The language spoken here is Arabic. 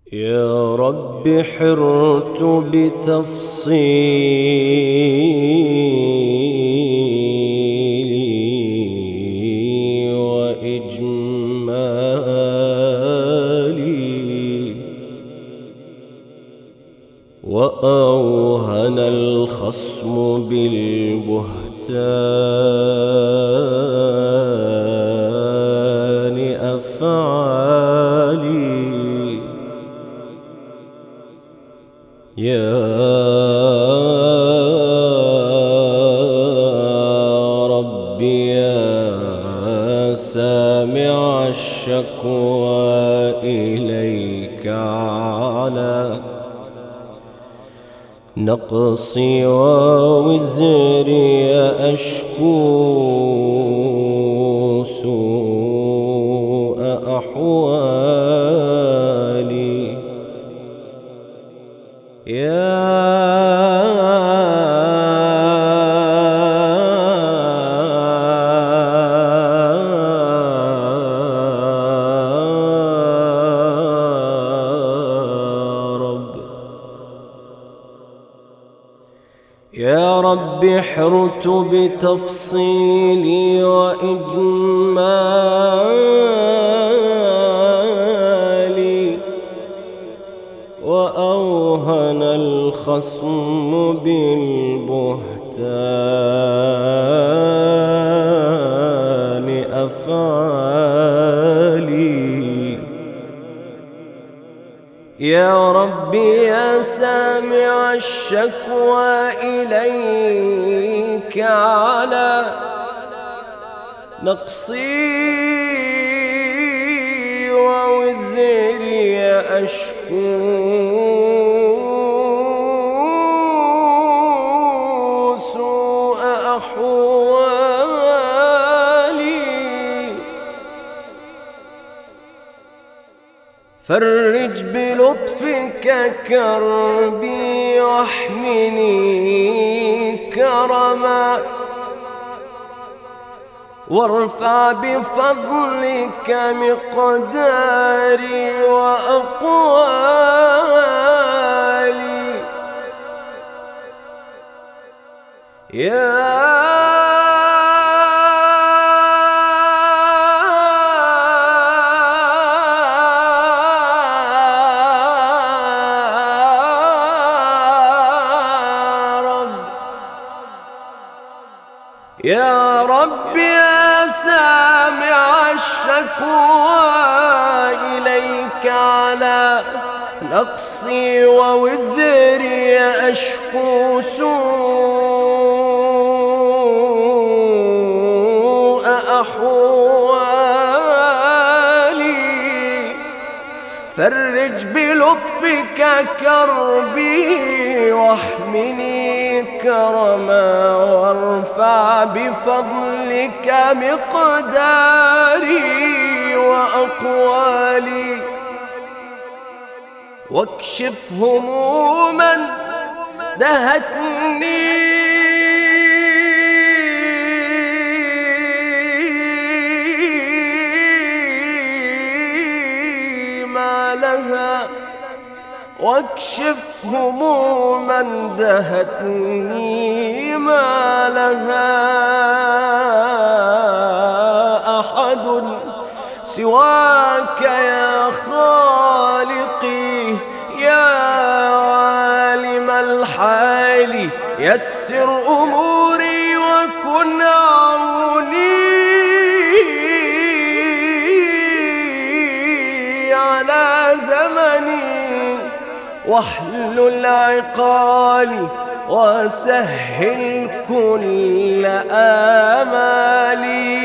يا رب حرت بتفصيلي وإجمالي، وأوهن الخصم بالبهتان أفعالي. يا ربي يا سامع الشكوى إليك على نقصي ووزري أشكو سوء أحوالي. يا رب حرت بتفصيلي وإجمالي، وأوهن الخصم بالبهتان أفعالي. يا ربي يا سامع الشكوى إليك على نقصي ووزري أشكو سوء أحوالي. فرج بلطفك كربي واحمني كرما، وارفع بفضلك مقداري وأقوالي. يا يا رب يا سامع الشكوى إليك على نقصي ووزري أشكو سوء أحوالي. فرج بلطفك كربي واحمني كرما، وارفع بفضلك مقداري وأقوالي. واكشف هموما دهتني ما لها، واكشف هموما دهتني ما لها أحد سواك يا خالقي. يا عالم الحال يسر أموري وكن عوني على زمني، واحلل عقالي وسهل كل آمالي.